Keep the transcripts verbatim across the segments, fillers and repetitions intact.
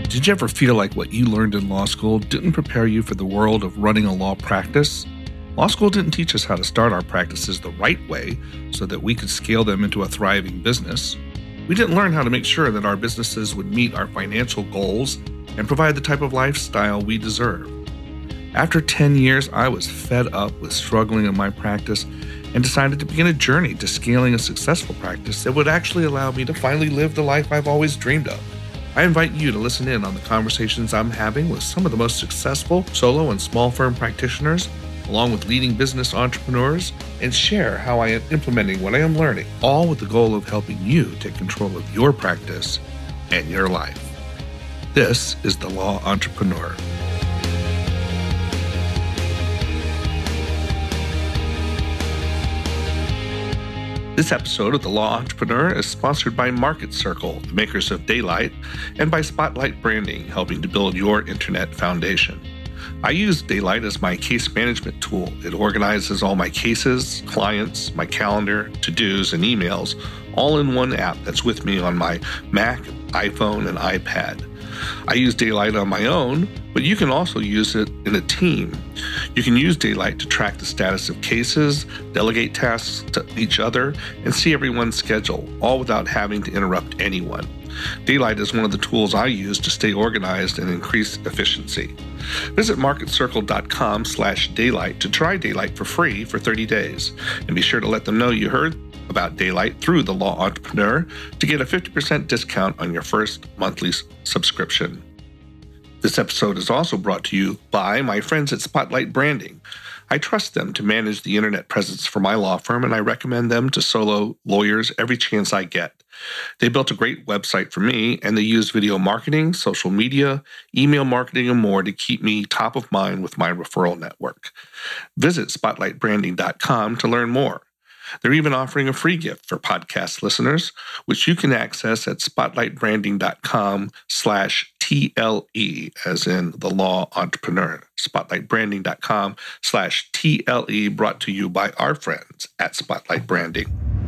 Did you ever feel like what you learned in law school didn't prepare you for the world of running a law practice? Law school didn't teach us how to start our practices the right way so that we could scale them into a thriving business. We didn't learn how to make sure that our businesses would meet our financial goals and provide the type of lifestyle we deserve. After ten years, I was fed up with struggling in my practice and decided to begin a journey to scaling a successful practice that would actually allow me to finally live the life I've always dreamed of. I invite you to listen in on the conversations I'm having with some of the most successful solo and small firm practitioners, along with leading business entrepreneurs, and share how I am implementing what I am learning, all with the goal of helping you take control of your practice and your life. This is The Law Entrepreneur. This episode of The Law Entrepreneur is sponsored by Market Circle, the makers of Daylight, and by Spotlight Branding, helping to build your internet foundation. I use Daylight as my case management tool. It organizes all my cases, clients, my calendar, to-dos, and emails, all in one app that's with me on my Mac, iPhone, and iPad. I use Daylight on my own, but you can also use it in a team. You can use Daylight to track the status of cases, delegate tasks to each other, and see everyone's schedule, all without having to interrupt anyone. Daylight is one of the tools I use to stay organized and increase efficiency. Visit marketcircle.com slash daylight to try Daylight for free for thirty days. And be sure to let them know you heard about Daylight through The Law Entrepreneur to get a fifty percent discount on your first monthly subscription. This episode is also brought to you by my friends at Spotlight Branding. I trust them to manage the internet presence for my law firm, and I recommend them to solo lawyers every chance I get. They built a great website for me, and they use video marketing, social media, email marketing, and more to keep me top of mind with my referral network. Visit spotlight branding dot com to learn more. They're even offering a free gift for podcast listeners, which you can access at spotlightbranding.com slash TLE, as in the law entrepreneur. Spotlightbranding.com slash TLE, brought to you by our friends at Spotlight Branding.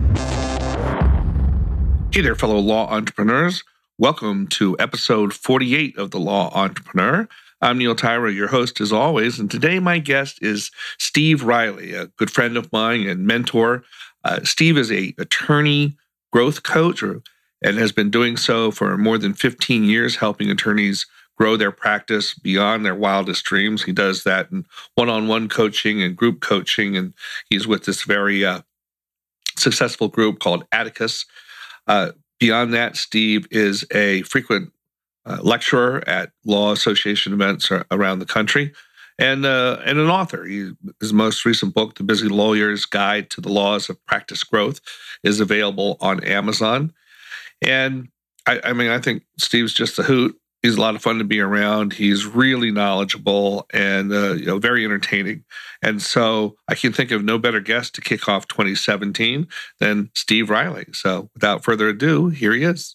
Hey there, fellow law entrepreneurs. Welcome to episode forty-eight of The Law Entrepreneur. I'm Neil Tyra, your host as always, and today my guest is Steve Riley, a good friend of mine and mentor. Uh, Steve is a attorney growth coach or, and has been doing so for more than fifteen years, helping attorneys grow their practice beyond their wildest dreams. He does that in one-on-one coaching and group coaching, and he's with this very uh, successful group called Atticus. Uh, beyond that, Steve is a frequent Uh, lecturer at law association events around the country, and uh, and an author. He, his most recent book, The Busy Lawyer's Guide to the Laws of Practice Growth, is available on Amazon. And I, I mean, I think Steve's just a hoot. He's a lot of fun to be around. He's really knowledgeable and uh, you know very entertaining. And so I can think of no better guest to kick off twenty seventeen than Steve Riley. So without further ado, here he is.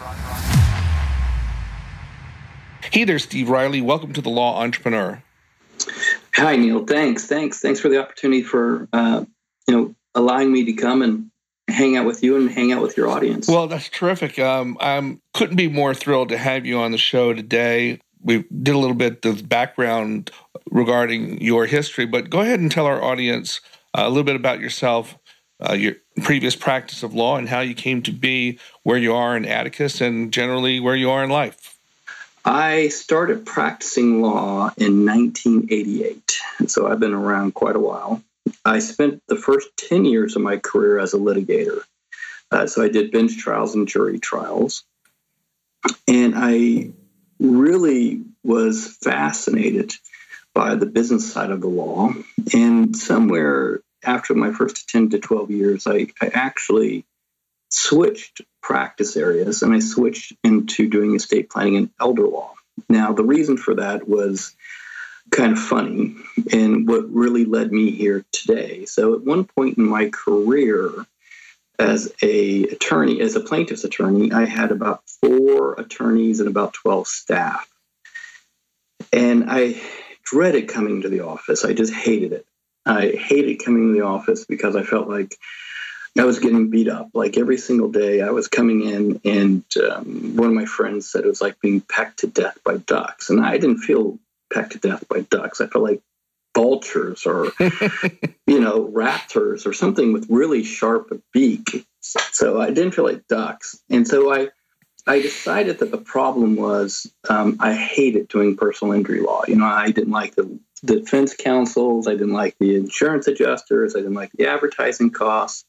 Hey there, Steve Riley. Welcome to The Law Entrepreneur. Hi, Neil. Thanks. Thanks. Thanks for the opportunity for, uh, you know, allowing me to come and hang out with you and hang out with your audience. Well, that's terrific. Um, I couldn't be more thrilled to have you on the show today. We did a little bit of background regarding your history, but go ahead and tell our audience uh, a little bit about yourself, uh, your previous practice of law, and how you came to be where you are in Atticus and generally where you are in life. I started practicing law in nineteen eighty-eight, so I've been around quite a while. I spent the first ten years of my career as a litigator. Uh, so I did bench trials and jury trials. And I really was fascinated by the business side of the law. And somewhere after my first ten to twelve years, I, I actually switched practice areas and I switched into doing estate planning and elder law. Now, the reason for that was kind of funny and what really led me here today. So at one point in my career as a attorney, as a plaintiff's attorney, I had about four attorneys and about twelve staff. And I dreaded coming to the office. I just hated it. I hated coming to the office because I felt like I was getting beat up like every single day. I was coming in, and um, one of my friends said it was like being pecked to death by ducks. And I didn't feel pecked to death by ducks. I felt like vultures or, you know, raptors or something with really sharp beak. So I didn't feel like ducks. And so I, I decided that the problem was um, I hated doing personal injury law. You know, I didn't like the, the defense counsels. I didn't like the insurance adjusters. I didn't like the advertising costs.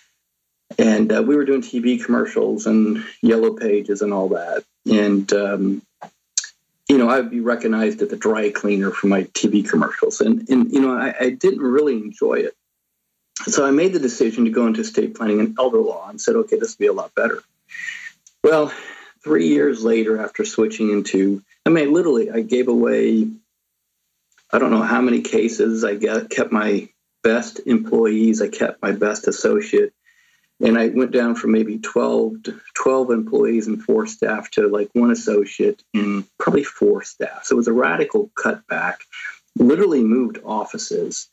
And uh, we were doing T V commercials and yellow pages and all that. And, um, you know, I would be recognized at the dry cleaner for my T V commercials. And, and you know, I, I didn't really enjoy it. So I made the decision to go into estate planning and elder law and said, okay, this will be a lot better. Well, three years later, after switching into, I mean, literally, I gave away, I don't know how many cases. I got, kept my best employees. I kept my best associate. And I went down from maybe twelve, twelve employees and four staff to like one associate and probably four staff. So it was a radical cutback, literally moved offices.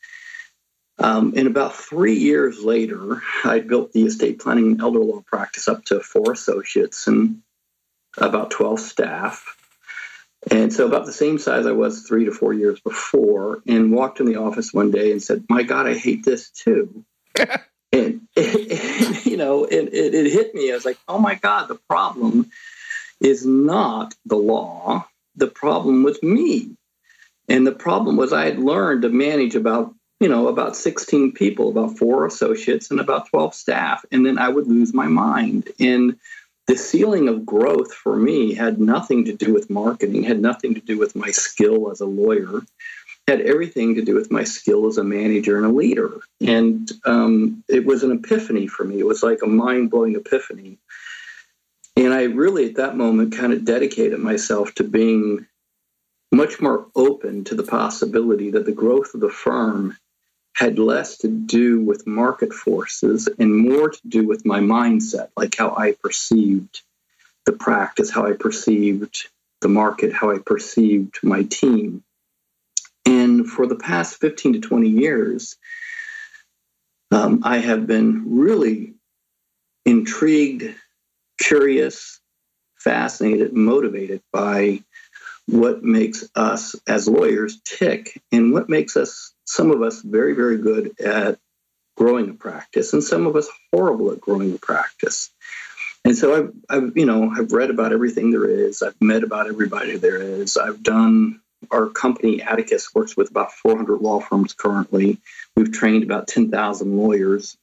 Um, and about three years later, I built the estate planning and elder law practice up to four associates and about twelve staff. And so about the same size I was three to four years before, and walked in the office one day and said, my God, I hate this too. And, and, you know, it, it, it hit me. I was like, oh, my God, the problem is not the law. The problem was me. And the problem was I had learned to manage about, you know, about sixteen people, about four associates and about twelve staff. And then I would lose my mind. And the ceiling of growth for me had nothing to do with marketing, had nothing to do with my skill as a lawyer. Had everything to do with my skill as a manager and a leader. And um, it was an epiphany for me. It was like a mind-blowing epiphany. And I really, at that moment, kind of dedicated myself to being much more open to the possibility that the growth of the firm had less to do with market forces and more to do with my mindset, like how I perceived the practice, how I perceived the market, how I perceived my team. And for the past fifteen to twenty years, um, I have been really intrigued, curious, fascinated, motivated by what makes us as lawyers tick and what makes us, some of us, very, very good at growing a practice and some of us horrible at growing a practice. And so I've, I've, you know, I've read about everything there is. I've met about everybody there is. I've done... Our company, Atticus, works with about four hundred law firms currently. We've trained about ten thousand lawyers.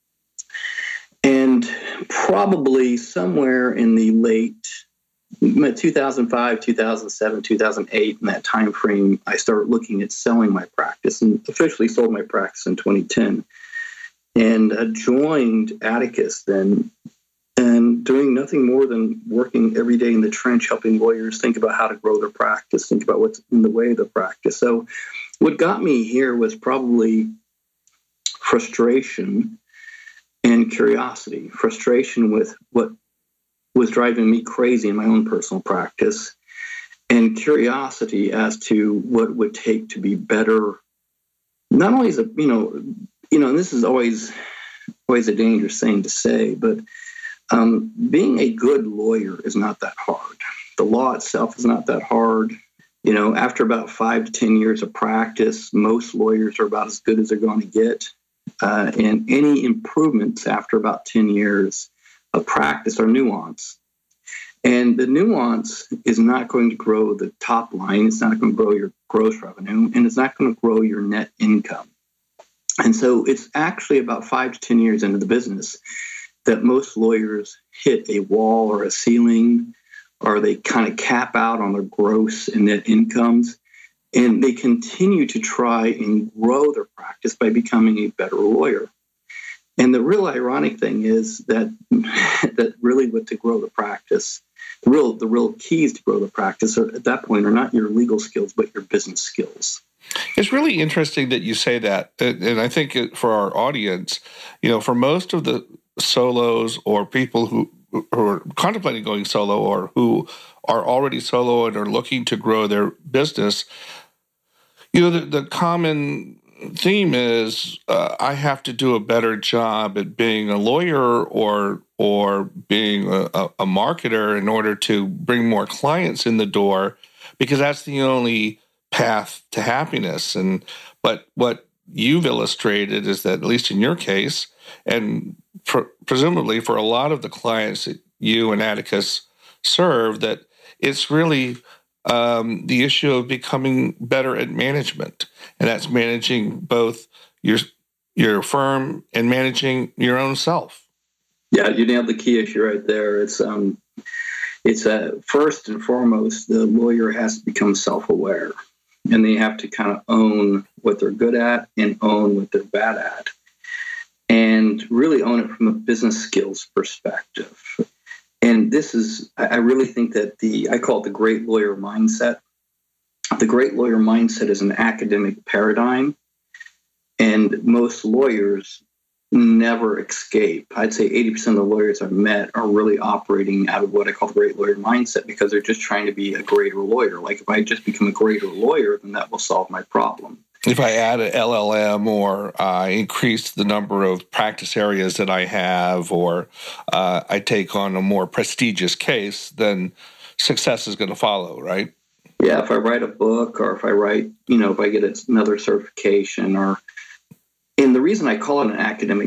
And probably somewhere in the late two thousand five, two thousand seven, two thousand eight, in that time frame, I started looking at selling my practice and officially sold my practice in twenty ten. And uh, joined Atticus then, and doing nothing more than working every day in the trench, helping lawyers think about how to grow their practice, think about what's in the way of the practice. So what got me here was probably frustration and curiosity. Frustration with what was driving me crazy in my own personal practice, and curiosity as to what it would take to be better. Not only as a, you know, you know, and this is always, always a dangerous thing to say, but Um, being a good lawyer is not that hard. The law itself is not that hard. You know, after about five to ten years of practice, most lawyers are about as good as they're going to get. Uh, and any improvements after about ten years of practice are nuance. And the nuance is not going to grow the top line. It's not going to grow your gross revenue, and it's not going to grow your net income. And so it's actually about five to ten years into the business that most lawyers hit a wall or a ceiling, or they kind of cap out on their gross and net incomes, and they continue to try and grow their practice by becoming a better lawyer. And the real ironic thing is that that really what to grow the practice, the real the real keys to grow the practice are, at that point, are not your legal skills, but your business skills. It's really interesting that you say that, and I think for our audience, you know, for most of the solos or people who, who are contemplating going solo or who are already solo and are looking to grow their business, you know, the, the common theme is uh, I have to do a better job at being a lawyer or or being a, a marketer in order to bring more clients in the door, because that's the only path to happiness. And but what you've illustrated is that, at least in your case, and pr- presumably for a lot of the clients that you and Atticus serve, that it's really um, the issue of becoming better at management, and that's managing both your your firm and managing your own self. Yeah, you nailed the key issue right there. It's um, it's uh, first and foremost, the lawyer has to become self-aware, and they have to kind of own what they're good at and own what they're bad at, and really own it from a business skills perspective. And this is, I really think that the, I call it the great lawyer mindset. The great lawyer mindset is an academic paradigm, and most lawyers never escape. I'd say eighty percent of the lawyers I've met are really operating out of what I call the great lawyer mindset, because they're just trying to be a greater lawyer. Like, if I just become a greater lawyer, then that will solve my problem. If I add an L L M, or uh, increase the number of practice areas that I have, or uh, I take on a more prestigious case, then success is going to follow, right? Yeah, if I write a book, or if I write, you know, if I get another certification, or, and the reason I call it an academic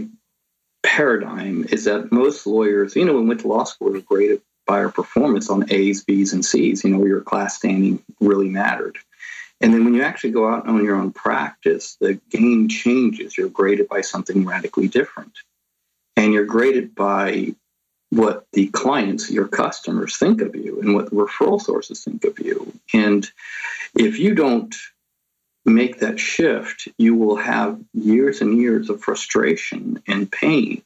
paradigm is that most lawyers, you know, when we went to law school, we were graded by our performance on A's, B's, and C's. You know, your class standing really mattered. And then when you actually go out and own your own practice, the game changes. You're graded by something radically different. And you're graded by what the clients, your customers, think of you, and what the referral sources think of you. And if you don't make that shift, you will have years and years of frustration and pain.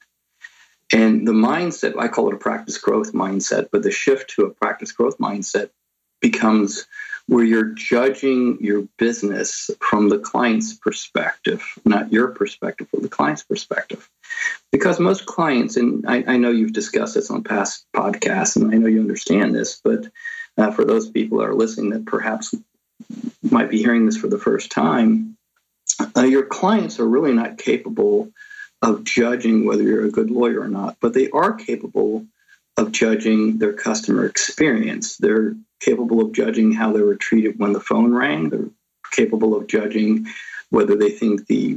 And the mindset, I call it a practice growth mindset, but the shift to a practice growth mindset becomes where you're judging your business from the client's perspective, not your perspective, from the client's perspective. Because most clients, and I, I know you've discussed this on past podcasts, and I know you understand this, but uh, for those people that are listening that perhaps might be hearing this for the first time, uh, your clients are really not capable of judging whether you're a good lawyer or not, but they are capable of judging their customer experience. They're capable of judging how they were treated when the phone rang. They're capable of judging whether they think the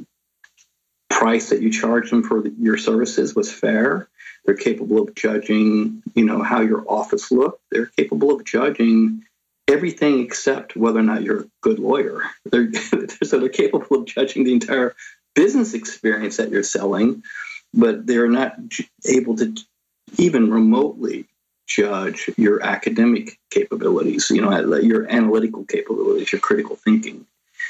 price that you charge them for the, your services was fair. They're capable of judging, you know, how your office looked. They're capable of judging everything except whether or not you're a good lawyer. They're, so they're capable of judging the entire business experience that you're selling, but they're not able to even remotely judge your academic capabilities, you know, your analytical capabilities, your critical thinking.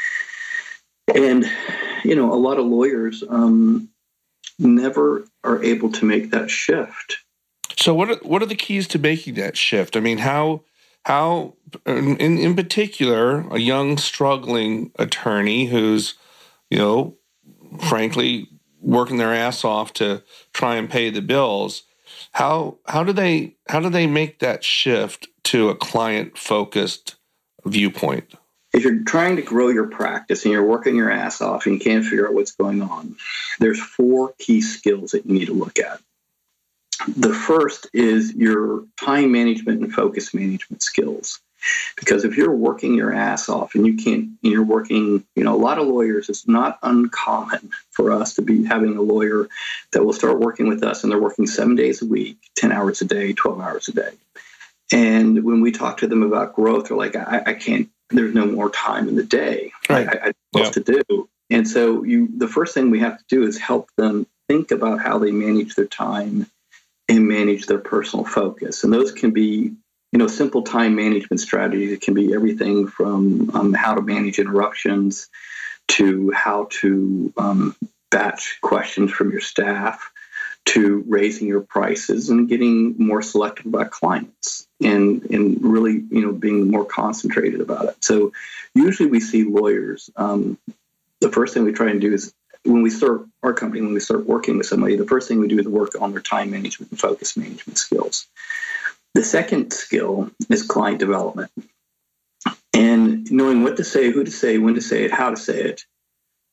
And, you know, a lot of lawyers um, never are able to make that shift. So what are, what are the keys to making that shift? I mean, how, how in, in particular, a young struggling attorney who's, you know, frankly, working their ass off to try and pay the bills, How how do they how do they make that shift to a client-focused viewpoint? If you're trying to grow your practice and you're working your ass off and you can't figure out what's going on, there's four key skills that you need to look at. The first is your time management and focus management skills. Because if you're working your ass off and you can't, and you're working, you know, a lot of lawyers, it's not uncommon for us to be having a lawyer that will start working with us and they're working seven days a week, ten hours a day, twelve hours a day. And when we talk to them about growth, they're like, I, I can't, there's no more time in the day. Right. I, I have yeah. to do. And so you, the first thing we have to do is help them think about how they manage their time and manage their personal focus. And those can be, you know, simple time management strategies. It can be everything from um, how to manage interruptions to how to um, batch questions from your staff to raising your prices and getting more selective about clients and, and really, you know, being more concentrated about it. So usually we see lawyers, um, the first thing we try and do is when we start our company, when we start working with somebody, the first thing we do is work on their time management and focus management skills. The second skill is client development. And knowing what to say, who to say, when to say it, how to say it,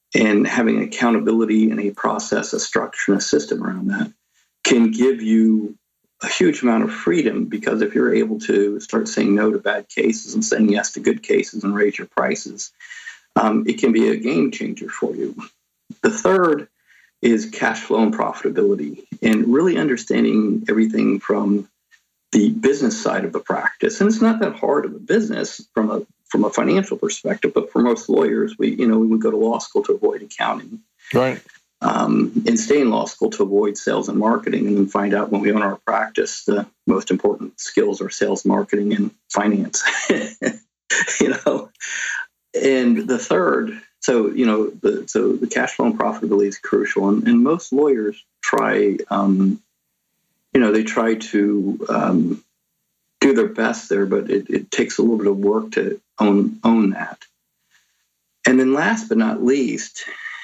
and having accountability and a process, a structure, and a system around that can give you a huge amount of freedom, because if you're able to start saying no to bad cases and saying yes to good cases and raise your prices, um, it can be a game changer for you. The third is cash flow and profitability, and really understanding everything from the business side of the practice. And it's not that hard of a business from a from a financial perspective, but for most lawyers, we you know we would go to law school to avoid accounting, right? Um, and stay in law school to avoid sales and marketing, and then find out when we own our practice, the most important skills are sales, marketing, and finance. you know, and the third, so you know, the so the cash flow and profitability is crucial, and, and most lawyers try, um, you know, they try to um, do their best there, but it, it takes a little bit of work to own own that. And then last but not least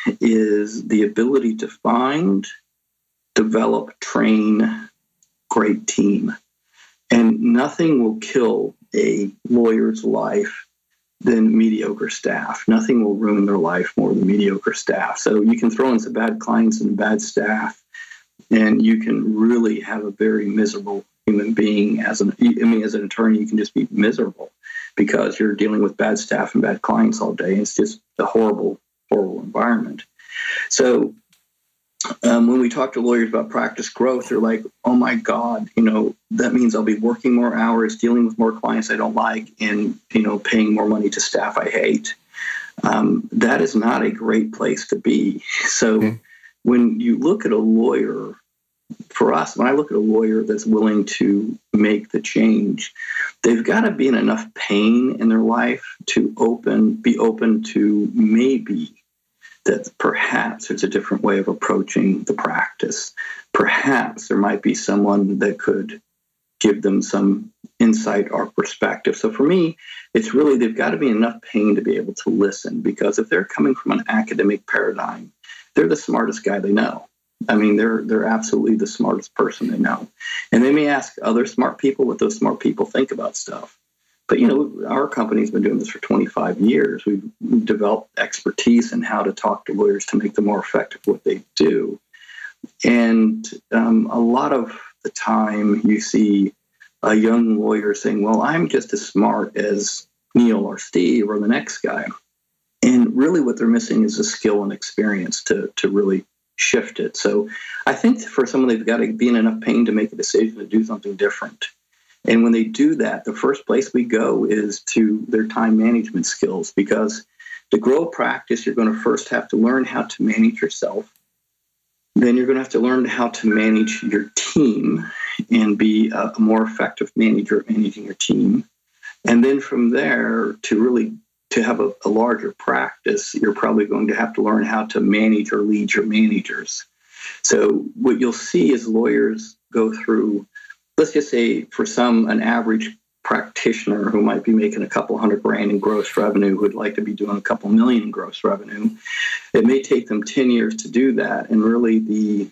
is the ability to find, develop, train great team. And nothing will kill a lawyer's life than mediocre staff. Nothing will ruin their life more than mediocre staff. So you can throw in some bad clients and bad staff, and you can really have a very miserable human being. As an, I mean, as an attorney, you can just be miserable because you're dealing with bad staff and bad clients all day. It's just a horrible, horrible environment. So um, when we talk to lawyers about practice growth, they're like, oh my God, you know, that means I'll be working more hours, dealing with more clients I don't like, and, you know, paying more money to staff I hate. Um, that is not a great place to be. So mm-hmm. when you look at a lawyer, for us, when I look at a lawyer that's willing to make the change, they've got to be in enough pain in their life to open, be open to maybe that perhaps there's a different way of approaching the practice. Perhaps there might be someone that could give them some insight or perspective. So for me, it's really, they've got to be in enough pain to be able to listen, because if they're coming from an academic paradigm, they're the smartest guy they know. I mean, they're they're absolutely the smartest person they know. And they may ask other smart people what those smart people think about stuff. But, you know, our company's been doing this for twenty-five years. We've developed expertise in how to talk to lawyers to make them more effective at what they do. And um, a lot of the time you see a young lawyer saying, well, I'm just as smart as Neil or Steve or the next guy. And really what they're missing is the skill and experience to to really shift it. So I think for someone, they've got to be in enough pain to make a decision to do something different. And when they do that, the first place we go is to their time management skills, because to grow a practice, you're going to first have to learn how to manage yourself. Then you're going to have to learn how to manage your team and be a more effective manager at managing your team. And then from there, to really to have a, a larger practice, you're probably going to have to learn how to manage or lead your managers. So what you'll see is lawyers go through, let's just say for some, an average practitioner who might be making a couple hundred grand in gross revenue, who'd like to be doing a couple million in gross revenue. It may take them ten years to do that. And really the,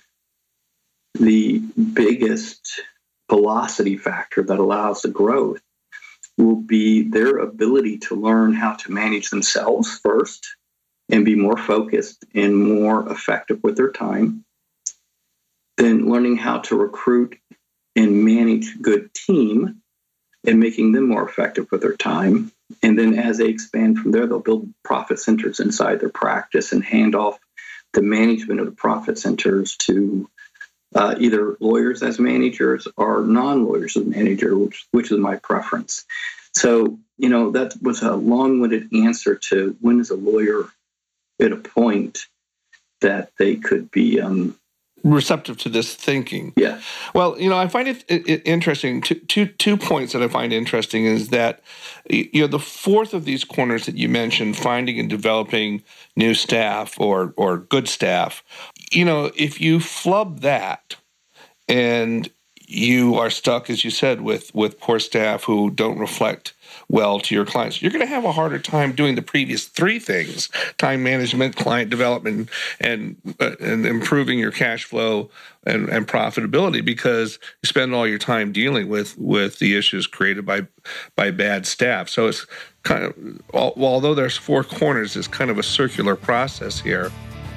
the biggest velocity factor that allows the growth will be their ability to learn how to manage themselves first and be more focused and more effective with their time. Then learning how to recruit and manage good team and making them more effective with their time. And then as they expand from there, they'll build profit centers inside their practice and hand off the management of the profit centers to Uh, either lawyers as managers or non-lawyers as manager, which, which is my preference. So, you know, that was a long-winded answer to when is a lawyer at a point that they could be um, receptive to this thinking. Yeah. Well, you know, I find it, it, it interesting. Two, two, two points that I find interesting is that, you know, the fourth of these corners that you mentioned, finding and developing new staff or or good staff, you know, if you flub that and you are stuck, as you said, with, with poor staff who don't reflect well to your clients, you're going to have a harder time doing the previous three things: time management, client development, and uh, and improving your cash flow and, and profitability, because you spend all your time dealing with with the issues created by by bad staff. So it's kind of, although there's four corners, it's kind of a circular process here.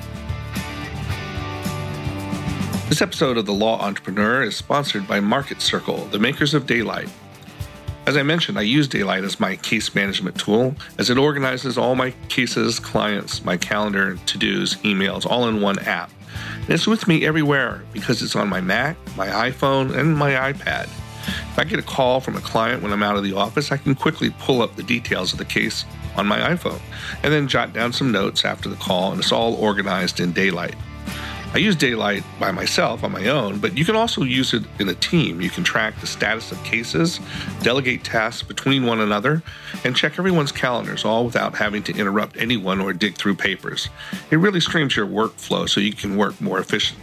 This episode of The Law Entrepreneur is sponsored by Market Circle, the makers of Daylight. As I mentioned, I use Daylight as my case management tool, as it organizes all my cases, clients, my calendar, to-dos, emails, all in one app. And it's with me everywhere because it's on my Mac, my iPhone, and my iPad. If I get a call from a client when I'm out of the office, I can quickly pull up the details of the case on my iPhone and then jot down some notes after the call, and it's all organized in Daylight. I use Daylight by myself on my own, but you can also use it in a team. You can track the status of cases, delegate tasks between one another, and check everyone's calendars, all without having to interrupt anyone or dig through papers. It really streams your workflow so you can work more efficiently.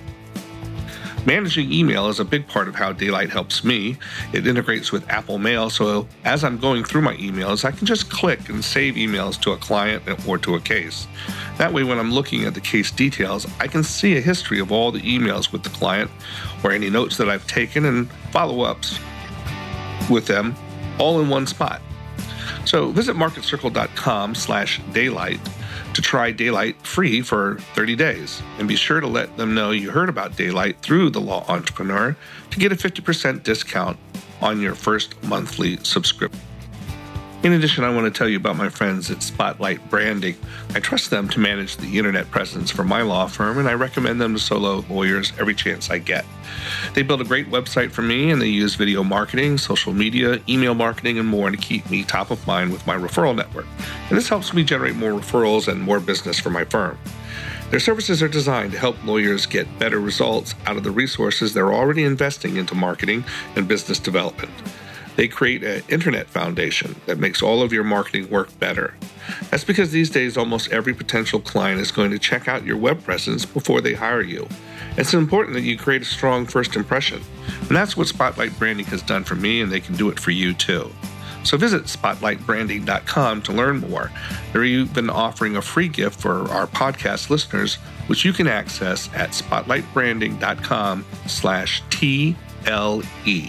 Managing email is a big part of how Daylight helps me. It integrates with Apple Mail, so as I'm going through my emails, I can just click and save emails to a client or to a case. That way, when I'm looking at the case details, I can see a history of all the emails with the client or any notes that I've taken and follow-ups with them all in one spot. So visit marketcircle.com slash daylight to try Daylight free for thirty days. And be sure to let them know you heard about Daylight through The Law Entrepreneur to get a fifty percent discount on your first monthly subscription. In addition, I want to tell you about my friends at Spotlight Branding. I trust them to manage the internet presence for my law firm, and I recommend them to solo lawyers every chance I get. They build a great website for me, and they use video marketing, social media, email marketing, and more to keep me top of mind with my referral network. And this helps me generate more referrals and more business for my firm. Their services are designed to help lawyers get better results out of the resources they're already investing into marketing and business development. They create an internet foundation that makes all of your marketing work better. That's because these days almost every potential client is going to check out your web presence before they hire you. It's important that you create a strong first impression. And that's what Spotlight Branding has done for me, and they can do it for you too. So visit spotlight branding dot com to learn more. They're even offering a free gift for our podcast listeners, which you can access at spotlight branding dot com slash T L E.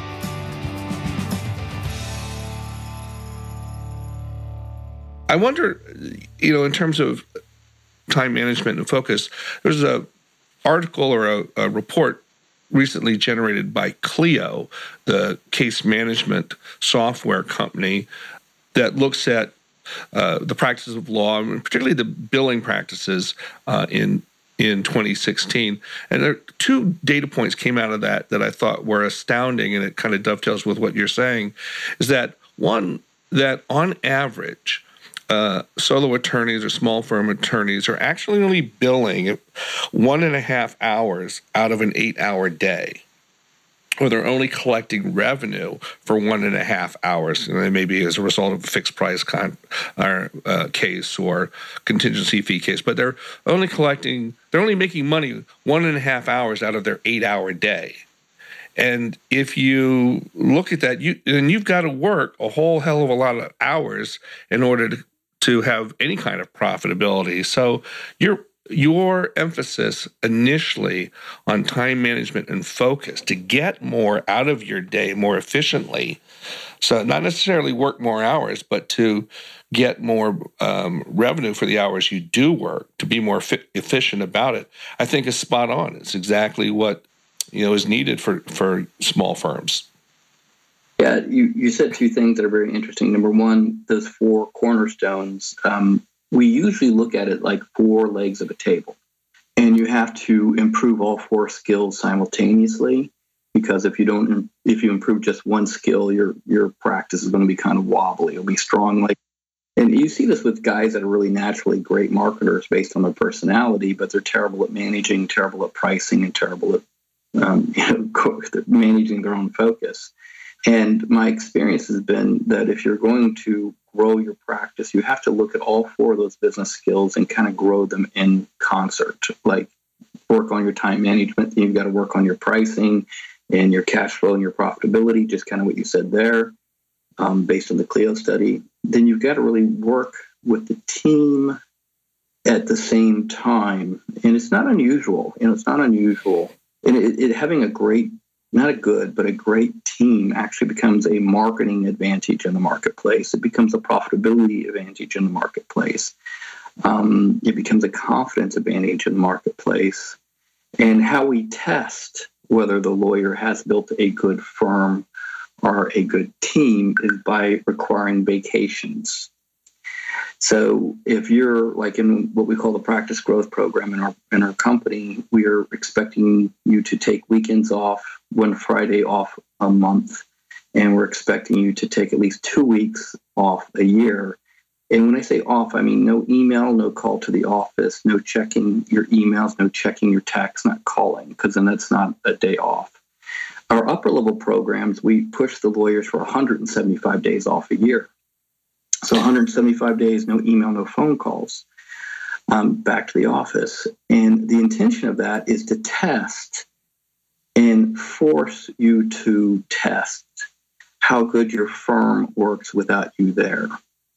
I wonder, you know, in terms of time management and focus, there's a article or a, a report recently generated by Clio, the case management software company, that looks at uh, the practices of law, and particularly the billing practices uh, in in twenty sixteen. And there two data points came out of that that I thought were astounding, and it kind of dovetails with what you're saying, is that one, that on average, Uh, solo attorneys or small firm attorneys are actually only billing one and a half hours out of an eight-hour day, or they're only collecting revenue for one and a half hours. And maybe as a result of a fixed price con- or, uh, case or contingency fee case, but they're only collecting, they're only making money one and a half hours out of their eight-hour day. And if you look at that, you and you've got to work a whole hell of a lot of hours in order to to have any kind of profitability. So your your emphasis initially on time management and focus to get more out of your day more efficiently, so not necessarily work more hours, but to get more um, revenue for the hours you do work, to be more fi- efficient about it, I think is spot on. It's exactly what, you know, is needed for, for small firms. Yeah, you, you said two things that are very interesting. Number one, those four cornerstones, um, we usually look at it like four legs of a table. And you have to improve all four skills simultaneously, because if you don't, if you improve just one skill, your your practice is going to be kind of wobbly. It'll be strong. Like, and you see this with guys that are really naturally great marketers based on their personality, but they're terrible at managing, terrible at pricing, and terrible at um, you know, managing their own focus. And my experience has been that if you're going to grow your practice, you have to look at all four of those business skills and kind of grow them in concert. Like, work on your time management, you've got to work on your pricing, and your cash flow and your profitability, just kind of what you said there, um, based on the Clio study, then you've got to really work with the team at the same time. And it's not unusual. You know, it's not unusual. And it, it having a great, not a good, but a great team actually becomes a marketing advantage in the marketplace. It becomes a profitability advantage in the marketplace. Um, it becomes a confidence advantage in the marketplace. And how we test whether the lawyer has built a good firm or a good team is by requiring vacations. So if you're like in what we call the practice growth program in our in our company, we are expecting you to take weekends off, one Friday off a month, and we're expecting you to take at least two weeks off a year. And when I say off, I mean no email, no call to the office, no checking your emails, no checking your texts, not calling, because then that's not a day off. Our upper level programs, we push the lawyers for one hundred seventy-five days off a year. So one hundred seventy-five days, no email, no phone calls, um, back to the office. And the intention of that is to test and force you to test how good your firm works without you there.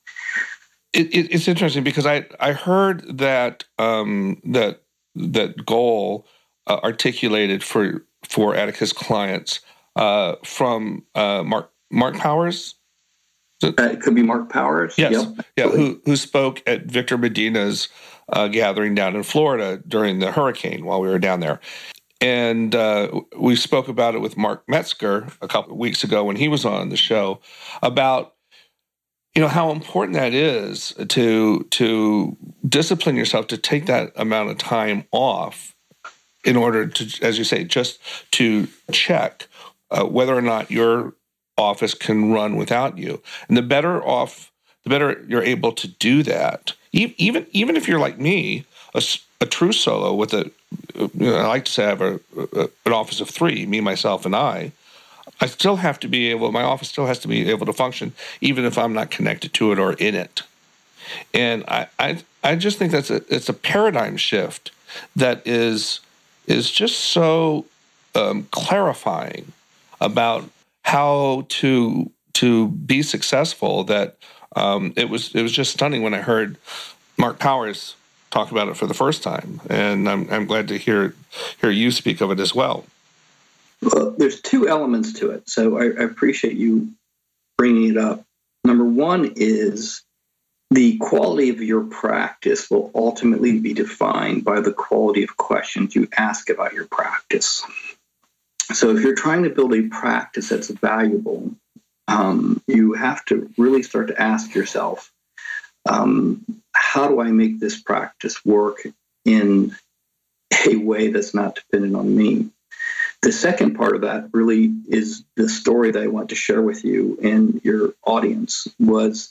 It, it, it's interesting because I, I heard that um, that that goal uh, articulated for for Atticus clients uh, from uh, Mark Mark Powers. Uh, it could be Mark Powers. Yes, yep. yeah, who who spoke at Victor Medina's uh, gathering down in Florida during the hurricane while we were down there. And uh, we spoke about it with Mark Metzger a couple of weeks ago when he was on the show about, you know, how important that is to to discipline yourself to take that amount of time off in order to, as you say, just to check uh, whether or not your office can run without you. And the better off, the better you're able to do that. Even even if you're like me, a, a true solo with a, you know, I like to say I have a, a, an office of three, me, myself, and I. I still have to be able, my office still has to be able to function, even if I'm not connected to it or in it. And I, I, I just think that's a, it's a paradigm shift that is, is just so um, clarifying about how to to be successful that um, it was it was just stunning when I heard Mark Powers talk about it for the first time, and I'm I'm glad to hear hear you speak of it as well. Well, there's two elements to it, so I, I appreciate you bringing it up. Number one is the quality of your practice will ultimately be defined by the quality of questions you ask about your practice. So if you're trying to build a practice that's valuable, um, you have to really start to ask yourself, um, how do I make this practice work in a way that's not dependent on me? The second part of that really is the story that I want to share with you and your audience was,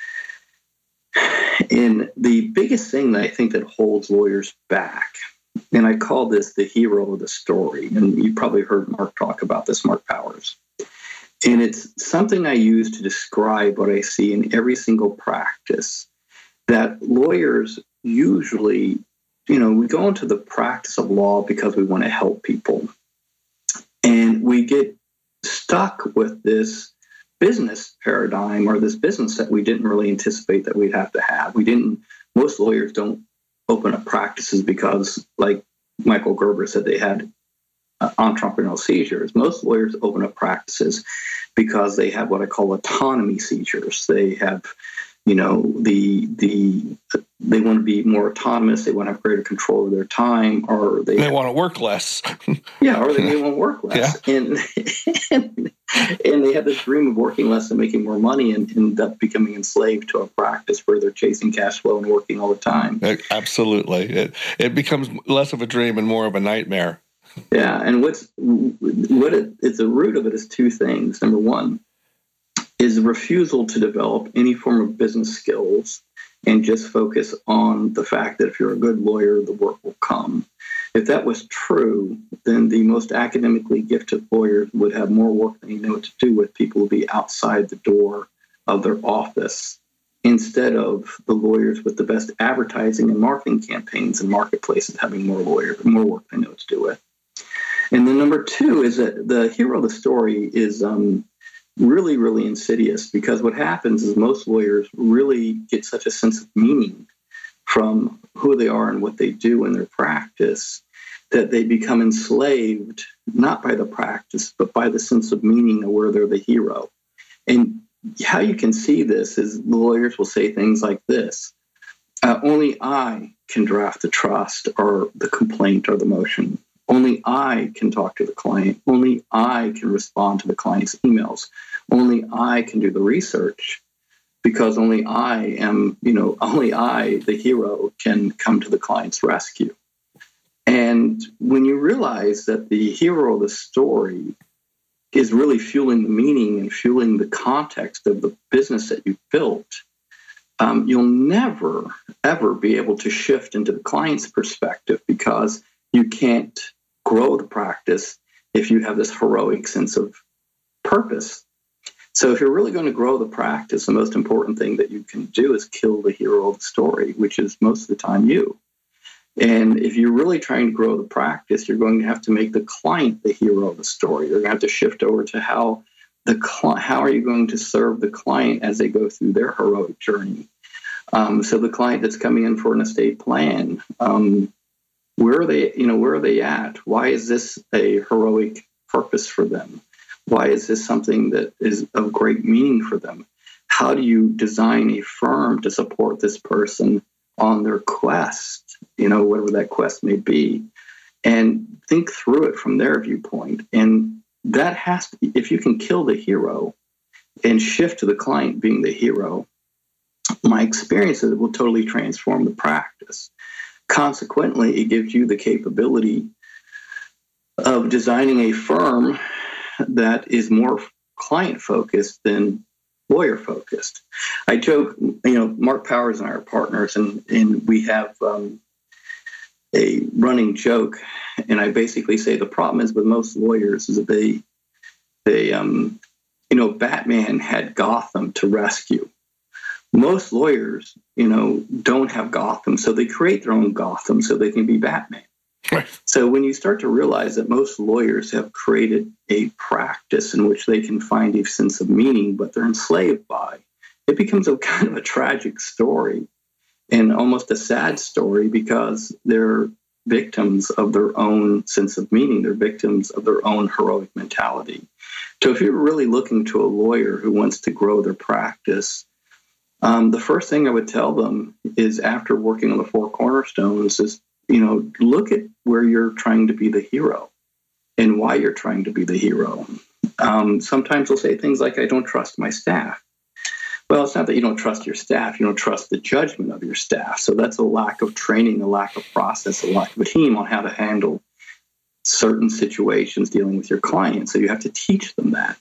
and the biggest thing that I think that holds lawyers back, and I call this the hero of the story. And you probably heard Mark talk about this, Mark Powers. And it's something I use to describe what I see in every single practice, that lawyers usually, you know, we go into the practice of law because we want to help people. And we get stuck with this business paradigm or this business that we didn't really anticipate that we'd have to have. We didn't, most lawyers don't open up practices because, like Michael Gerber said, they had uh, entrepreneurial seizures. Most lawyers open up practices because they have what I call autonomy seizures. They have, you know, the the they want to be more autonomous. They want to have greater control of their time, or they, they want to work less. yeah, or they may want to work less, yeah. and, and and they have this dream of working less and making more money, and end up becoming enslaved to a practice where they're chasing cash flow and working all the time. Absolutely, it it becomes less of a dream and more of a nightmare. Yeah, and what's what it, it's the root of it is two things. Number one is a refusal to develop any form of business skills and just focus on the fact that if you're a good lawyer, the work will come. If that was true, then the most academically gifted lawyers would have more work than you know what to do with. People would be outside the door of their office instead of the lawyers with the best advertising and marketing campaigns and marketplaces having more lawyers, more work they know what to do with. And then number two is that the hero of the story is um, really, really insidious, because what happens is most lawyers really get such a sense of meaning from who they are and what they do in their practice that they become enslaved, not by the practice, but by the sense of meaning of where they're the hero. And how you can see this is the lawyers will say things like this: uh, only I can draft the trust or the complaint or the motion. Only I can talk to the client. Only I can respond to the client's emails. Only I can do the research, because only I am, you know, only I, the hero, can come to the client's rescue. And when you realize that the hero of the story is really fueling the meaning and fueling the context of the business that you've built, um, you'll never, ever be able to shift into the client's perspective, because you can't grow the practice if you have this heroic sense of purpose. So if you're really going to grow the practice, the most important thing that you can do is kill the hero of the story, which is most of the time you. And if you're really trying to grow the practice, you're going to have to make the client the hero of the story. You're going to have to shift over to how the cli- how are you going to serve the client as they go through their heroic journey. Um, so the client that's coming in for an estate plan, um, where are they? You know, where are they at? Why is this a heroic purpose for them? Why is this something that is of great meaning for them? How do you design a firm to support this person on their quest, you know, whatever that quest may be, and think through it from their viewpoint? And that has to be, if you can kill the hero and shift to the client being the hero, my experience is it will totally transform the practice. Consequently, it gives you the capability of designing a firm that is more client-focused than lawyer-focused. I joke, you know, Mark Powers and I are partners, and, and we have um, a running joke, and I basically say the problem is with most lawyers is that they, they um, you know, Batman had Gotham to rescue. Most lawyers, you know, don't have Gotham, so they create their own Gotham so they can be Batman. Right. So when you start to realize that most lawyers have created a practice in which they can find a sense of meaning, but they're enslaved by, it becomes a kind of a tragic story and almost a sad story, because they're victims of their own sense of meaning. They're victims of their own heroic mentality. So if you're really looking to a lawyer who wants to grow their practice, um, the first thing I would tell them is, after working on the four cornerstones, is, you know, look at where you're trying to be the hero and why you're trying to be the hero. Um, sometimes they'll say things like, I don't trust my staff. Well, it's not that you don't trust your staff. You don't trust the judgment of your staff. So that's a lack of training, a lack of process, a lack of a team on how to handle certain situations dealing with your clients. So you have to teach them that,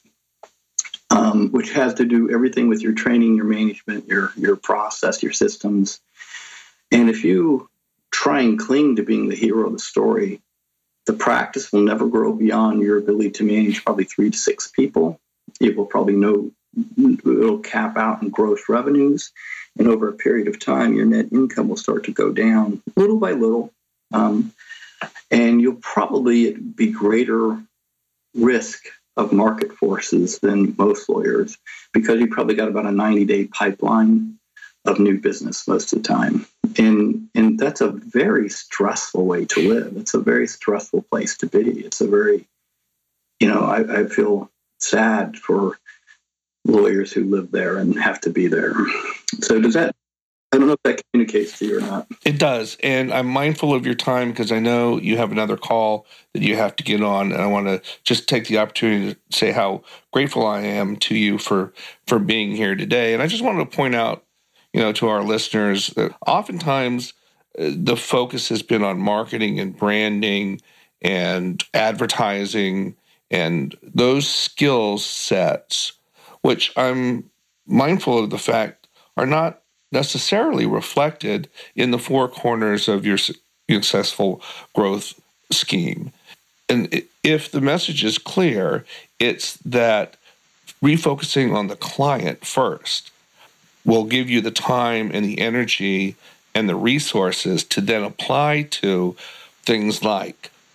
um, which has to do everything with your training, your management, your, your process, your systems. And if you try and cling to being the hero of the story, the practice will never grow beyond your ability to manage probably three to six people. It will probably know it'll cap out in gross revenues, and over a period of time, your net income will start to go down little by little, um, and you'll probably be greater risk of market forces than most lawyers, because you probably got about a ninety-day pipeline of new business most of the time. And and that's a very stressful way to live. It's a very stressful place to be. It's a very, you know, I, I feel sad for lawyers who live there and have to be there. So does that, I don't know if that communicates to you or not. It does. And I'm mindful of your time, because I know you have another call that you have to get on. And I want to just take the opportunity to say how grateful I am to you for, for being here today. And I just wanted to point out, you know, to our listeners, that oftentimes uh, the focus has been on marketing and branding and advertising and those skill sets, which I'm mindful of the fact are not necessarily reflected in the four corners of your successful growth scheme. And if the message is clear, it's that refocusing on the client first will give you the time and the energy and the resources to then apply to things like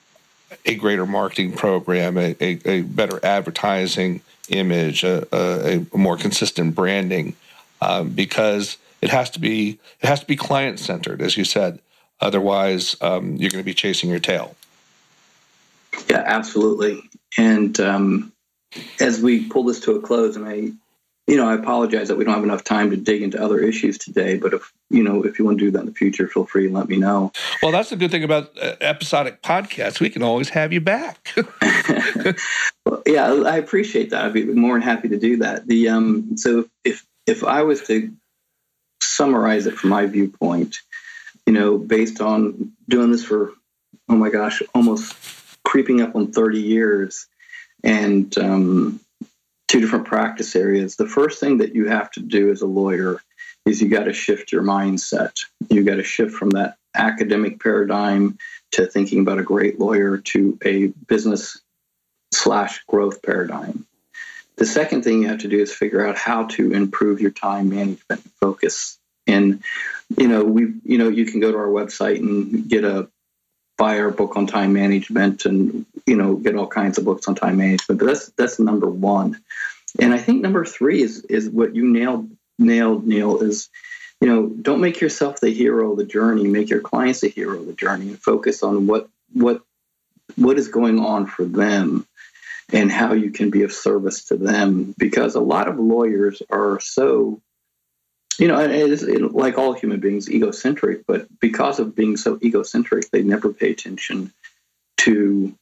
a greater marketing program, a, a, a better advertising image, a, a, a more consistent branding, um, because it has to be it has to be client centered, as you said. Otherwise, um, you're going to be chasing your tail. Yeah, absolutely. And um, as we pull this to a close, and I, you know, I apologize that we don't have enough time to dig into other issues today. But if you know, if you want to do that in the future, feel free to let me know. Well, that's the good thing about uh, episodic podcasts. We can always have you back. Well, yeah, I appreciate that. I'd be more than happy to do that. The um, so if if I was to summarize it from my viewpoint, you know, based on doing this for, oh my gosh, almost creeping up on thirty years, and um, two different practice areas. The first thing that you have to do as a lawyer is you got to shift your mindset. You got to shift from that academic paradigm to thinking about a great lawyer to a business slash growth paradigm. The second thing you have to do is figure out how to improve your time management and focus. And, you know, we, you know, you can go to our website and get a, buy our book on time management and, you know, get all kinds of books on time management. But that's, that's number one. And I think number three is, is what you nailed, nailed, Neil, is, you know, don't make yourself the hero of the journey, make your clients the hero of the journey, and focus on what, what, what is going on for them and how you can be of service to them. Because a lot of lawyers are so, you know, it is, it, like all human beings, egocentric, but because of being so egocentric, they never pay attention to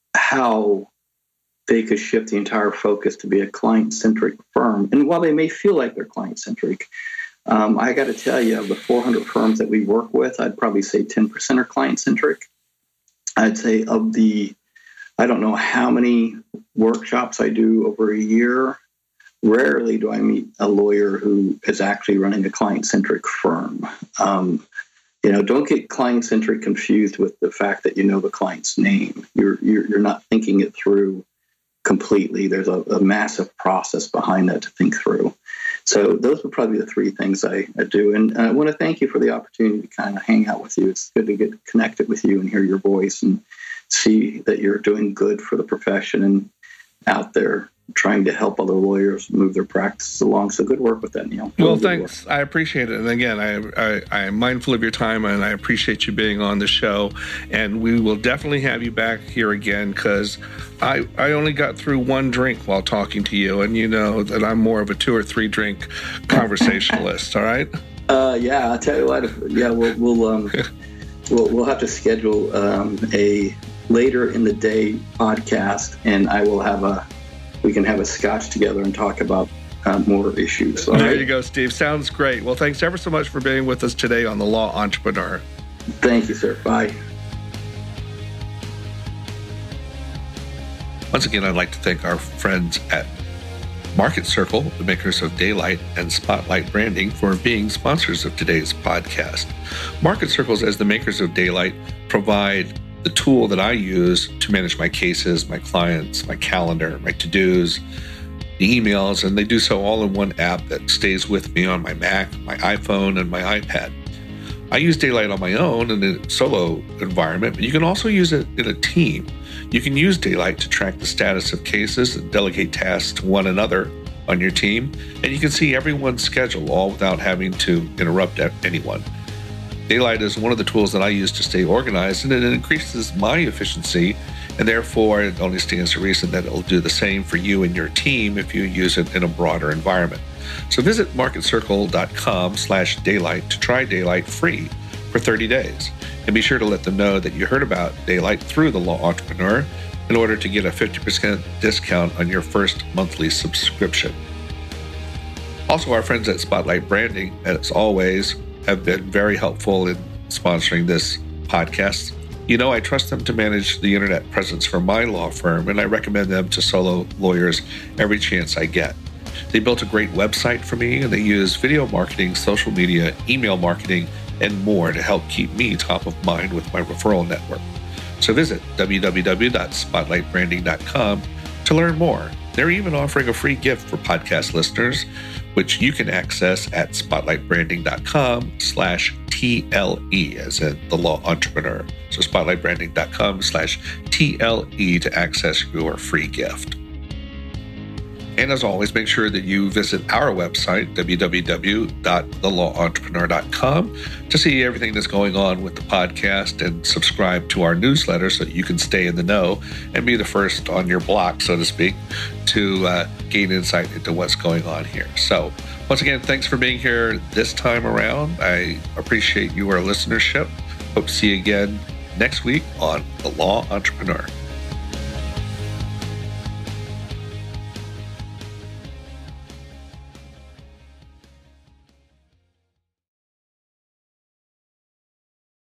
how they could shift the entire focus to be a client-centric firm. And while they may feel like they're client-centric, um, I got to tell you, of the four hundred firms that we work with, I'd probably say ten percent are client-centric. I'd say of the, I don't know how many workshops I do over a year, rarely do I meet a lawyer who is actually running a client-centric firm. Um, you know, don't get client-centric confused with the fact that you know the client's name. You're you're, you're not thinking it through completely. There's a, a massive process behind that to think through. So those would probably be the three things I, I do. And I want to thank you for the opportunity to kind of hang out with you. It's good to get connected with you and hear your voice and see that you're doing good for the profession and out there trying to help other lawyers move their practices along. So good work with that, Neil. Well, thanks. I appreciate it. And again, I, I, I am mindful of your time, and I appreciate you being on the show. And we will definitely have you back here again, because I, I only got through one drink while talking to you, and you know that I'm more of a two or three drink conversationalist. All right? Uh, yeah, I'll tell you what. If, yeah, we'll we'll, um, we'll we'll have to schedule um, a later in the day podcast, and I will have a. We can have a scotch together and talk about uh, more issues. All there right? You go, Steve. Sounds great. Well, thanks ever so much for being with us today on The Law Entrepreneur. Thank you, sir. Bye. Once again, I'd like to thank our friends at Market Circle, the makers of Daylight and Spotlight Branding, for being sponsors of today's podcast. Market Circles, as the makers of Daylight, provide the tool that I use to manage my cases, my clients, my calendar, my to-dos, the emails, and they do so all in one app that stays with me on my Mac, my iPhone, and my iPad. I use Daylight on my own in a solo environment, but you can also use it in a team. You can use Daylight to track the status of cases and delegate tasks to one another on your team, and you can see everyone's schedule all without having to interrupt anyone. Daylight is one of the tools that I use to stay organized, and it increases my efficiency, and therefore it only stands to reason that it will do the same for you and your team if you use it in a broader environment. So visit marketcircle.com slash daylight to try Daylight free for thirty days. And be sure to let them know that you heard about Daylight through The Law Entrepreneur in order to get a fifty percent discount on your first monthly subscription. Also, our friends at Spotlight Branding, as always, have been very helpful in sponsoring this podcast. You know, I trust them to manage the internet presence for my law firm, and I recommend them to solo lawyers every chance I get. They built a great website for me, and they use video marketing, social media, email marketing, and more to help keep me top of mind with my referral network. So visit w w w dot spotlight branding dot com to learn more They're even offering a free gift for podcast listeners, which you can access at spotlightbranding.com slash TLE, as in the law entrepreneur. So spotlightbranding.com slash TLE to access your free gift. And as always, make sure that you visit our website, w w w dot the law entrepreneur dot com, to see everything that's going on with the podcast and subscribe to our newsletter so that you can stay in the know and be the first on your block, so to speak, to uh, gain insight into what's going on here. So once again, thanks for being here this time around. I appreciate your listenership. Hope to see you again next week on The Law Entrepreneur.